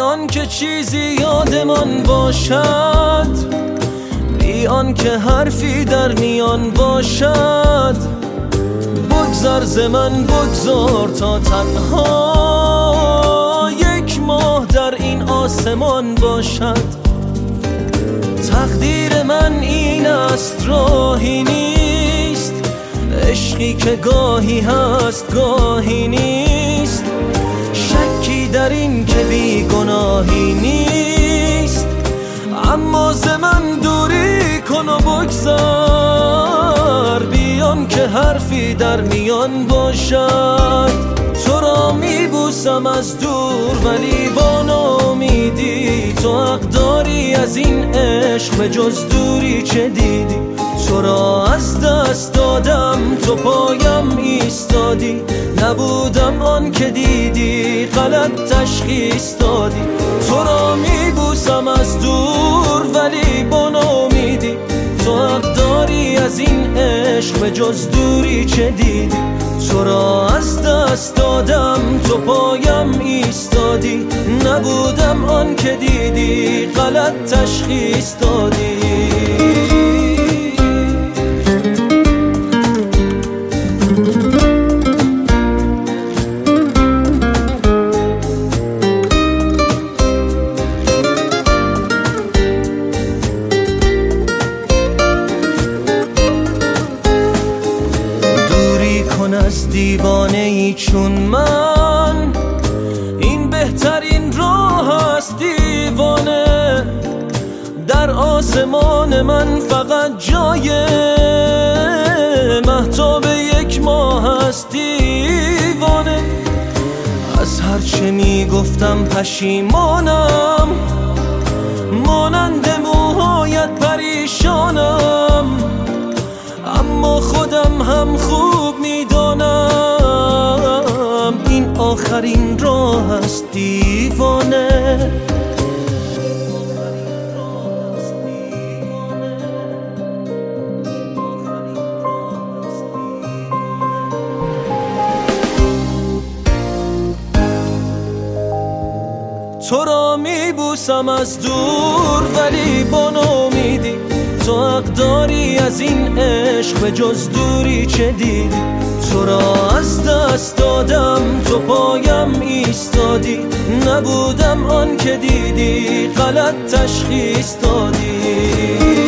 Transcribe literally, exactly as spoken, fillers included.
بیان که چیزی یادمان باشد، بیان که حرفی در میان باشد. بگذر ز من بگذار تا تنها یک ماه در این آسمان باشد. تقدیر من این است راهی نیست، عشقی که گاهی هست گاهی نیست. شکی در این که بی گناهی نیست، اما ز من دوری کن و بگذر، بیان که حرفی در میان باشد. تو را میبوسم از دور ولی با ناامیدی، تو حق داری از این عشق به جز دوری چه دیدی. تو را از دست دادم تو پایم ایستادی، نبودم آن که دیدی غلط تشخیص دادی. تو را میبوسم از دور ولی با ناامیدی، تو حق داری از این عشق به جز دوری چه دیدی. تو را از دست دادم تو پایم ایستادی، نبودم آن که دیدی غلط تشخیص دادی. از دیوانه ای چون من، این بهترین راه است دیوانه. در آسمان من فقط جای مهتاب یک ماه است دیوانه. از هرچه می گفتم پشیمانم، مانند موهایت پریشانم. اما خودم هم خوب میدانم این آخرین راه است دیوانه. تو را میبوسم از دور ولی با ناامیدی، تو حق داری از این عشق به جز دوری چه دیدی. تو را از دست دادم تو پایم ایستادی، نبودم آن که دیدی غلط تشخیص دادی.